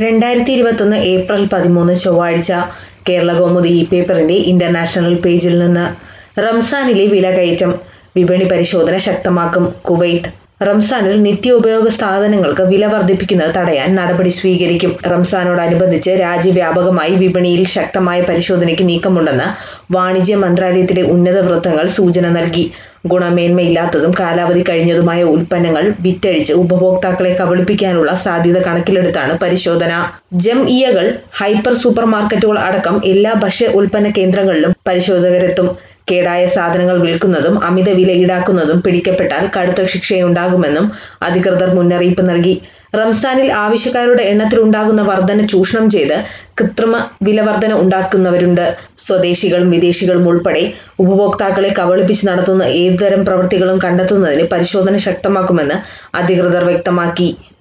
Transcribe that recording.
2021 April 13 ചൊവ്വാഴ്ച Keralakaumudi ഇ-പേപ്പറിന്റെ international പേജിൽ നിന്ന് റംസാനിലെ വിലകയറ്റം, വിപണി പരിശോധന ശക്തമാക്കും കുവൈത്ത്. റംസാനിൽ നിത്യോപയോഗ സാധനങ്ങൾക്ക് വില വർധിപ്പിക്കുന്നത് തടയാൻ നടപടി സ്വീകരിക്കും. റംസാനോടനുബന്ധിച്ച് രാജ്യവ്യാപകമായി വിപണിയിൽ ശക്തമായ പരിശോധനയ്ക്ക് നീക്കമുണ്ടെന്ന് വാണിജ്യ മന്ത്രാലയത്തിലെ ഉന്നത വൃത്തങ്ങൾ സൂചന നൽകി. ഗുണമേന്മയില്ലാത്തതും കാലാവധി കഴിഞ്ഞതുമായ ഉൽപ്പന്നങ്ങൾ വിറ്റഴിച്ച് ഉപഭോക്താക്കളെ കബളിപ്പിക്കാനുള്ള സാധ്യത കണക്കിലെടുത്താണ് പരിശോധന. ജംഇയ്യകൾ, ഹൈപ്പർ സൂപ്പർമാർക്കറ്റുകൾ അടക്കം എല്ലാ ഭക്ഷ്യ ഉൽപ്പന്ന കേന്ദ്രങ്ങളിലും പരിശോധകരെത്തും. കേടായ സാധനങ്ങൾ വിൽക്കുന്നതും അമിത വില ഈടാക്കുന്നതും പിടിക്കപ്പെട്ടാൽ കടുത്ത ശിക്ഷയുണ്ടാകുമെന്നും അധികൃതർ മുന്നറിയിപ്പ് നൽകി. റംസാനിൽ ആവശ്യക്കാരുടെ എണ്ണത്തിലുണ്ടാകുന്ന വർധന ചൂഷണം ചെയ്ത് കൃത്രിമ വിലവർധന ഉണ്ടാക്കുന്നവരുണ്ട്. സ്വദേശികളും വിദേശികളും ഉൾപ്പെടെ ഉപഭോക്താക്കളെ കബളിപ്പിച്ച് നടത്തുന്ന ഏതുതരം പ്രവൃത്തികളും കണ്ടെത്തുന്നതിന് പരിശോധന ശക്തമാക്കുമെന്ന് അധികൃതർ വ്യക്തമാക്കി.